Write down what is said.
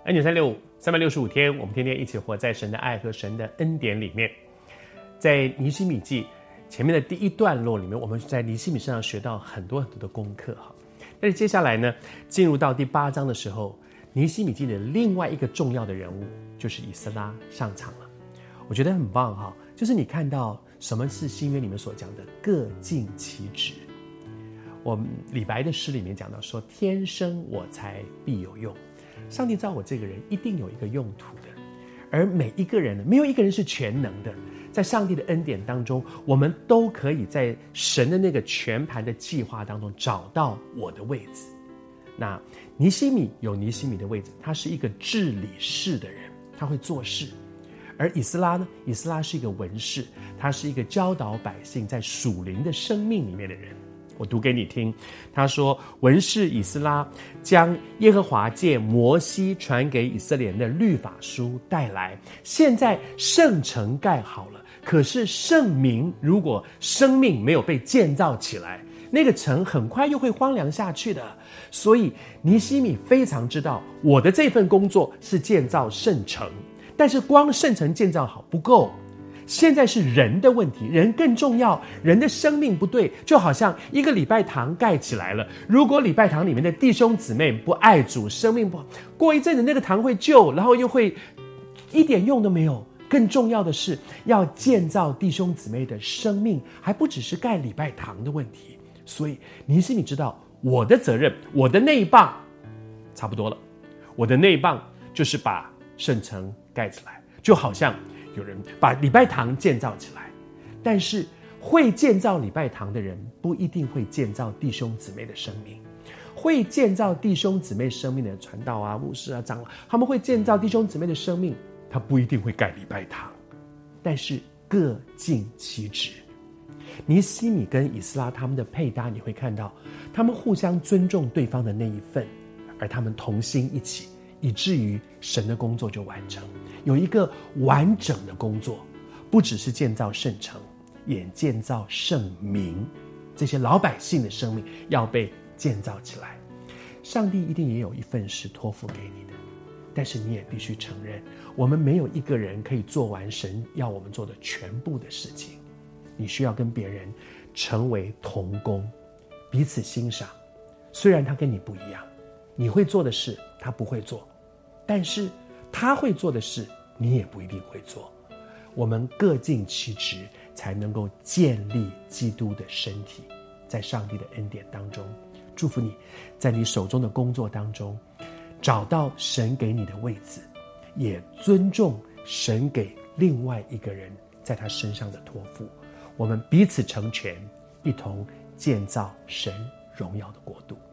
恩典365，365天，我们天天一起活在神的爱和神的恩典里面。在尼希米记前面的第一段落里面，我们在尼希米身上学到很多很多的功课哈。但是接下来呢，进入到第8章的时候，尼希米记的另外一个重要的人物就是以斯拉上场了。我觉得很棒哈，就是你看到什么是新约里面所讲的各尽其职。我们李白的诗里面讲到说，天生我材必有用，上帝造我这个人一定有一个用途的，而每一个人呢，没有一个人是全能的。在上帝的恩典当中，我们都可以在神的那个全盘的计划当中找到我的位置。那尼希米有尼希米的位置，他是一个治理事的人，他会做事。而以斯拉呢，以斯拉是一个文士，他是一个教导百姓在属灵的生命里面的人。我读给你听，他说，文士以斯拉将耶和华借摩西传给以色列人的律法书带来，现在圣城盖好了，可是圣民如果生命没有被建造起来，那个城很快又会荒凉下去的。所以尼希米非常知道，我的这份工作是建造圣城，但是光圣城建造好不够，现在是人的问题，人更重要，人的生命不对，就好像一个礼拜堂盖起来了，如果礼拜堂里面的弟兄姊妹不爱主，生命不好，过一阵子那个堂会旧，然后又会一点用都没有。更重要的是要建造弟兄姊妹的生命，还不只是盖礼拜堂的问题。所以尼希米知道，我的责任，我的那一棒差不多了，我的那一棒就是把圣城盖起来，就好像有人把礼拜堂建造起来，但是会建造礼拜堂的人不一定会建造弟兄姊妹的生命。会建造弟兄姊妹生命的传道啊、牧师啊、长老，他们会建造弟兄姊妹的生命，他不一定会盖礼拜堂，但是各尽其职。尼希米跟以斯拉他们的配搭，你会看到他们互相尊重对方的那一份，而他们同心一起，以至于神的工作就完成，有一个完整的工作，不只是建造圣城，也建造圣民，这些老百姓的生命要被建造起来。上帝一定也有一份事托付给你的，但是你也必须承认，我们没有一个人可以做完神要我们做的全部的事情。你需要跟别人成为同工，彼此欣赏。虽然他跟你不一样，你会做的事他不会做，但是他会做的事你也不一定会做。我们各尽其职，才能够建立基督的身体。在上帝的恩典当中，祝福你在你手中的工作当中找到神给你的位置，也尊重神给另外一个人在他身上的托付。我们彼此成全，一同建造神荣耀的国度。